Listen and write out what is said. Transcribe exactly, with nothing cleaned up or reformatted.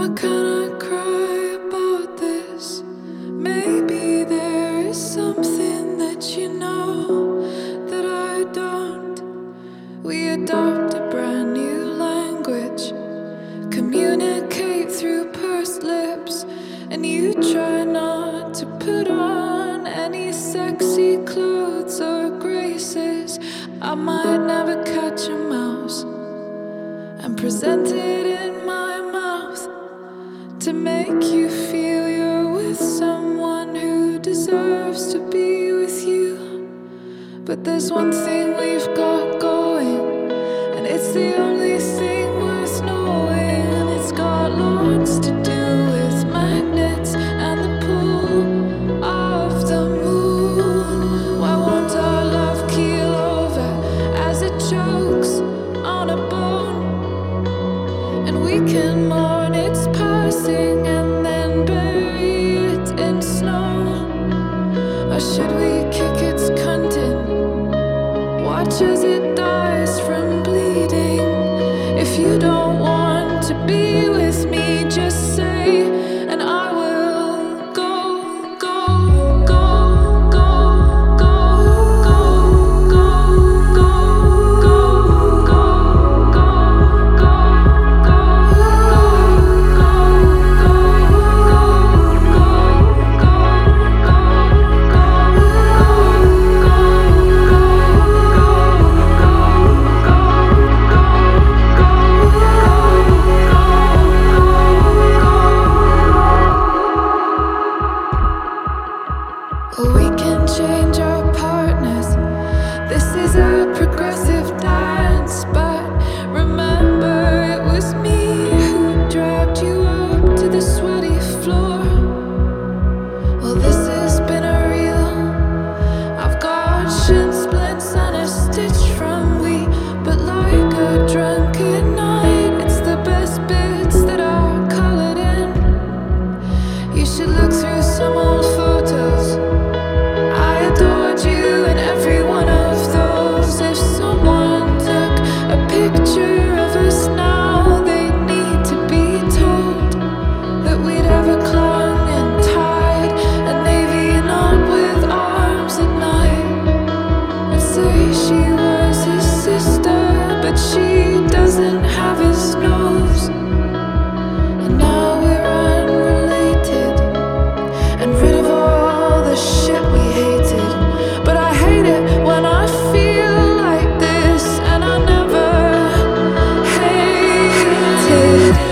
Why can't I cry about this? Maybe there is something that you know that I don't. We adopt a brand new language, communicate through pursed lips, and you try not to put on any sexy clothes or graces. I might never catch a mouse and present it in my mouth to make you feel you're with someone who deserves to be with you. But there's one thing we've got going, and it's the only thing worth knowing. And it's got lots to do with magnets and the pull of the moon. Why won't our love keel over as it chokes on a bone? And we can mourn its passing and then bury it in snow. Or should we kick its cunt in, watch as it dies from bleeding? If you don't want to be with me, just say, and I will go, go, go, go, go, go, go, go, go, go, go, we can change our partners. This is a progressive dance, but remember it was me who dragged you up to the sweaty floor. Well, this has been a real. I've got shin splints and a stitch from we, but like a drunken night, it's the best bits that are colored in. You should look through some old photos. I adored you in every one of those. If someone took a picture of us now, they'd need to be told that we'd ever clung and tied a navy knot with arms at night, and say she was his sister, but she doesn't have his nose. And now we're unrelated and rid of all the shit we hated. But I hate it when I feel like this, and I never hated.